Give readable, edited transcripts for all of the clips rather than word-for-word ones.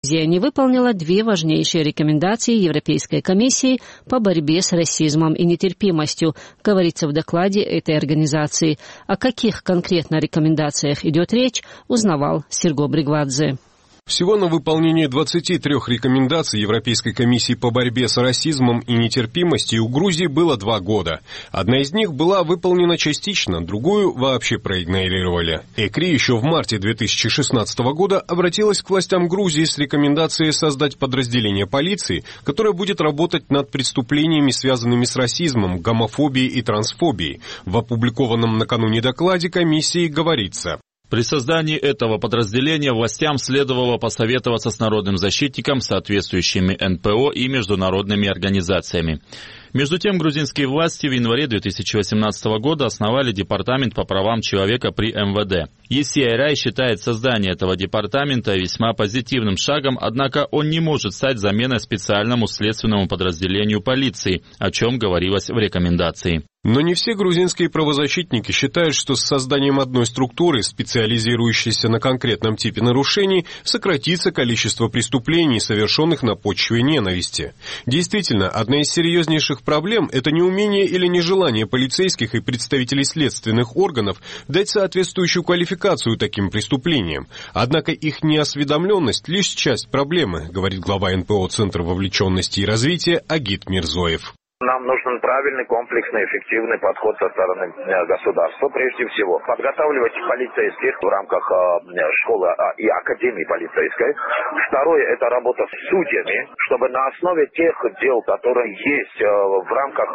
Грузия не выполнила две важнейшие рекомендации Европейской комиссии по борьбе с расизмом и нетерпимостью, говорится в докладе этой организации. О каких конкретно рекомендациях идет речь, узнавал Серго Бригвадзе. Всего на выполнение 23 рекомендаций Европейской комиссии по борьбе с расизмом и нетерпимостью у Грузии было 2 года. Одна из них была выполнена частично, другую вообще проигнорировали. ЭКРИ еще в марте 2016 года обратилась к властям Грузии с рекомендацией создать подразделение полиции, которое будет работать над преступлениями, связанными с расизмом, гомофобией и трансфобией. В опубликованном накануне докладе комиссии говорится: при создании этого подразделения властям следовало посоветоваться с народным защитником, соответствующими НПО и международными организациями. Между тем, грузинские власти в январе 2018 года основали Департамент по правам человека при МВД. ECRI считает создание этого департамента весьма позитивным шагом, однако он не может стать заменой специальному следственному подразделению полиции, о чем говорилось в рекомендации. Но не все грузинские правозащитники считают, что с созданием одной структуры, специализирующейся на конкретном типе нарушений, сократится количество преступлений, совершенных на почве ненависти. Действительно, одна из серьезнейших проблем – это неумение или нежелание полицейских и представителей следственных органов дать соответствующую квалификацию таким преступлениям. Однако их неосведомленность – лишь часть проблемы, говорит глава НПО Центра вовлеченности и развития Агит Мирзоев. Нам нужен правильный, комплексный, эффективный подход со стороны государства. Прежде всего, подготавливать полицейских в рамках школы и академии полицейской. Второе – это работа с судьями, чтобы на основе тех дел, которые есть в рамках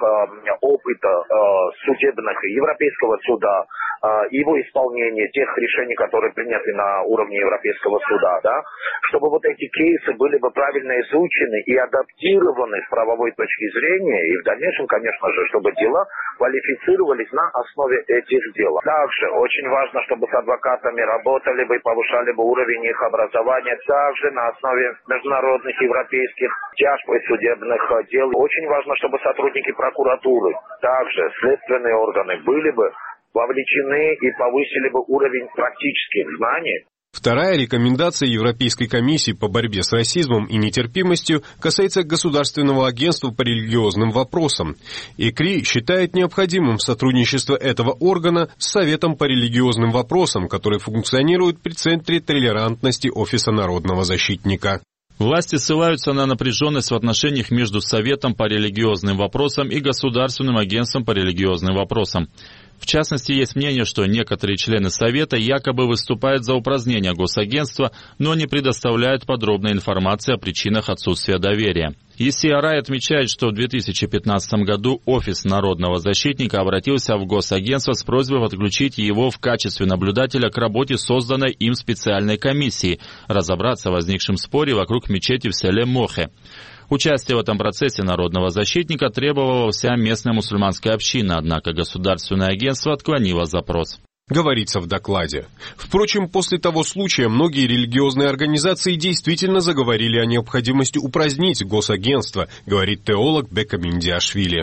опыта судебных Европейского суда, его исполнения, тех решений, которые приняты на уровне Европейского суда, да, чтобы вот эти кейсы были бы правильно изучены и адаптированы с правовой точки зрения, и в дальнейшем, конечно же, чтобы дела квалифицировались на основе этих дел. Также очень важно, чтобы с адвокатами работали бы и повышали бы уровень их образования, также на основе международных, европейских, тяжб и судебных дел. Очень важно, чтобы сотрудники прокуратуры, также следственные органы были бы вовлечены и повысили бы уровень практических знаний. Вторая рекомендация Европейской комиссии по борьбе с расизмом и нетерпимостью касается Государственного агентства по религиозным вопросам. ЭКРИ считает необходимым сотрудничество этого органа с Советом по религиозным вопросам, который функционирует при Центре толерантности Офиса народного защитника. Власти ссылаются на напряженность в отношениях между Советом по религиозным вопросам и Государственным агентством по религиозным вопросам. В частности, есть мнение, что некоторые члены Совета якобы выступают за упразднение госагентства, но не предоставляют подробной информации о причинах отсутствия доверия. ECRI отмечает, что в 2015 году Офис народного защитника обратился в госагентство с просьбой подключить его в качестве наблюдателя к работе созданной им специальной комиссии, разобраться в возникшем споре вокруг мечети в селе Мохе. Участие в этом процессе народного защитника требовала вся местная мусульманская община, однако государственное агентство отклонило запрос. Говорится в докладе. Впрочем, после того случая многие религиозные организации действительно заговорили о необходимости упразднить госагентство, говорит теолог Бекам Индиашвили.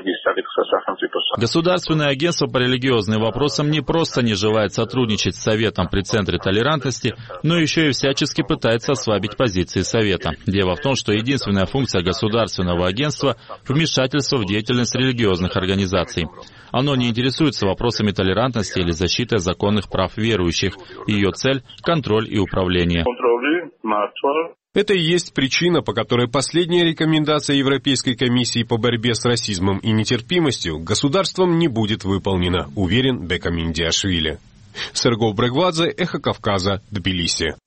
Государственное агентство по религиозным вопросам не просто не желает сотрудничать с Советом при Центре толерантности, но еще и всячески пытается ослабить позиции Совета. Дело в том, что единственная функция государственного агентства – вмешательство в деятельность религиозных организаций. Оно не интересуется вопросами толерантности или защиты законных прав верующих. Ее цель – контроль и управление. Это и есть причина, по которой последняя рекомендация Европейской комиссии по борьбе с расизмом и нетерпимостью государством не будет выполнена, уверен Бекам Индиашвили. Серго Бригвадзе, Эхо Кавказа, Тбилиси.